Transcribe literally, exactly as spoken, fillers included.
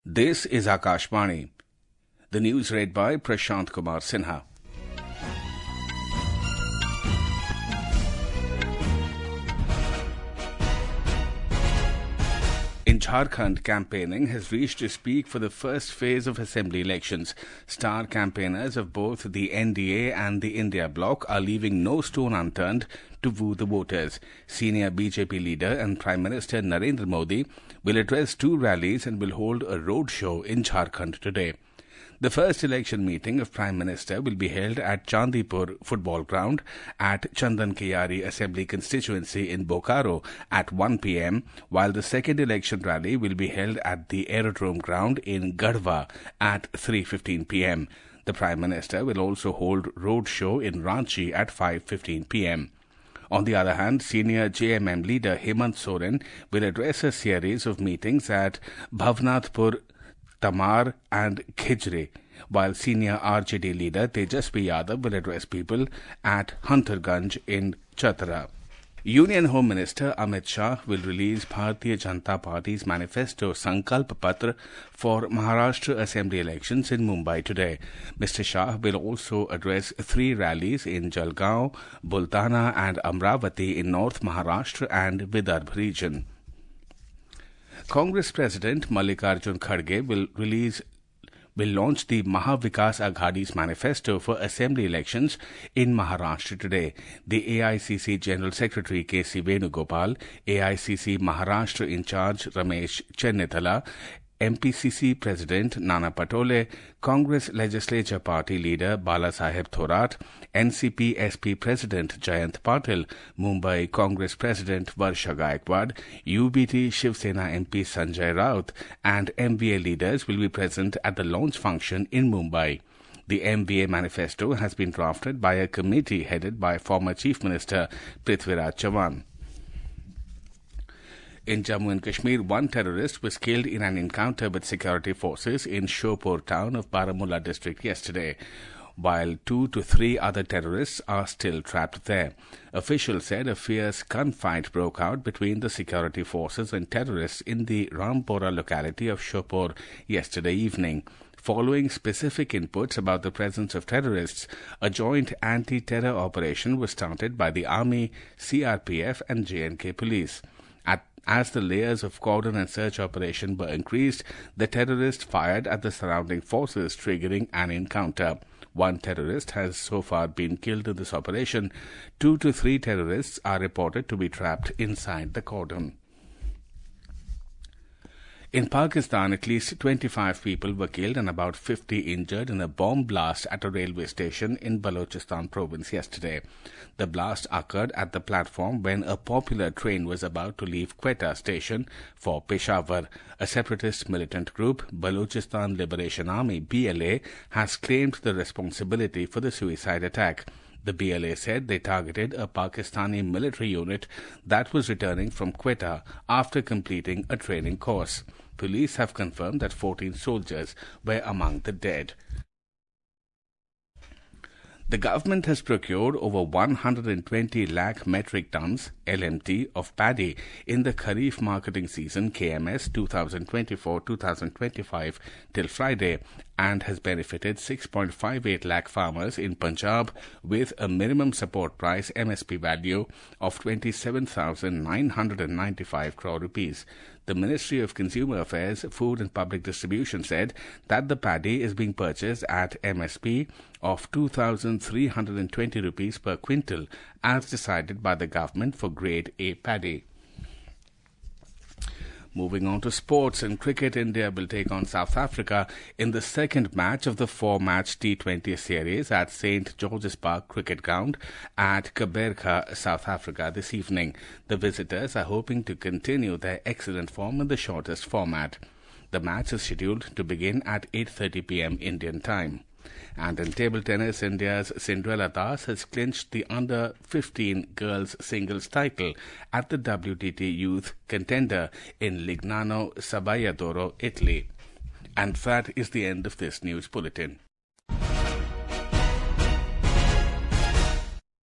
This is Akashvani. The news read by Prashant Kumar Sinha. In Jharkhand, campaigning has reached its peak for the first phase of assembly elections. Star campaigners of both the N D A and the India Bloc are leaving no stone unturned to woo the voters. Senior B J P leader and Prime Minister Narendra Modi will address two rallies and will hold a road show in Jharkhand today. The first election meeting of Prime Minister will be held at Chandipur Football Ground at Chandan Kiyari Assembly Constituency in Bokaro at one p.m., while the second election rally will be held at the Aerodrome Ground in Garhwa at three fifteen p.m. The Prime Minister will also hold road show in Ranchi at five fifteen p.m. On the other hand, senior J M M leader Hemant Soren will address a series of meetings at Bhavnathpur, Tamar and Khijri, while senior R J D leader Tejasvi Yadav will address people at Hunterganj in Chatra. Union Home Minister Amit Shah will release Bharatiya Janata Party's manifesto Sankalp Patra for Maharashtra Assembly elections in Mumbai today. Mister Shah will also address three rallies in Jalgaon, Bultana and Amravati in North Maharashtra and Vidarbha region. Congress President Mallikarjun Kharge will release will launch the Mahavikas Aghadi's manifesto for assembly elections in Maharashtra today. The A I C C General Secretary K C Venugopal, A I C C Maharashtra in charge Ramesh Chennithala, M P C C President Nana Patole, Congress Legislature Party Leader Balasaheb Thorat, N C P S P President Jayant Patil, Mumbai Congress President Varsha Gaikwad, U B T Shiv Sena M P Sanjay Raut and M V A leaders will be present at the launch function in Mumbai. The M V A manifesto has been drafted by a committee headed by former Chief Minister Prithviraj Chavan. In Jammu and Kashmir, one terrorist was killed in an encounter with security forces in Shopur town of Baramulla district yesterday, while two to three other terrorists are still trapped there. Officials said a fierce gunfight broke out between the security forces and terrorists in the Rampora locality of Shopur yesterday evening. Following specific inputs about the presence of terrorists, a joint anti-terror operation was started by the Army, C R P F and J and K police. At As the layers of cordon and search operation were increased, the terrorists fired at the surrounding forces, triggering an encounter. One terrorist has so far been killed in this operation. Two to three terrorists are reported to be trapped inside the cordon. In Pakistan, at least twenty-five people were killed and about fifty injured in a bomb blast at a railway station in Balochistan province yesterday. The blast occurred at the platform when a popular train was about to leave Quetta station for Peshawar. A separatist militant group, Balochistan Liberation Army B L A, has claimed the responsibility for the suicide attack. The B L A said they targeted a Pakistani military unit that was returning from Quetta after completing a training course. Police have confirmed that fourteen soldiers were among the dead. The government has procured over one hundred twenty lakh metric tons L M T of paddy in the Kharif marketing season K M S twenty twenty-four to twenty twenty-five till Friday and has benefited six point five eight lakh farmers in Punjab with a minimum support price M S P value of twenty-seven thousand nine hundred ninety-five crore rupees. The Ministry of Consumer Affairs, Food and Public Distribution said that the paddy is being purchased at M S P of two thousand three hundred twenty rupees per quintal as decided by the government for grade A paddy. Moving on to sports and cricket, India will take on South Africa in the second match of the four-match T twenty series at Saint George's Park Cricket Ground at Gqeberha, South Africa this evening. The visitors are hoping to continue their excellent form in the shortest format. The match is scheduled to begin at eight thirty p.m. Indian time. And in table tennis, India's Cinderella Das has clinched the under fifteen girls singles title at the W T T Youth Contender in Lignano Sabaiadoro, Italy. And that is the end of this news bulletin.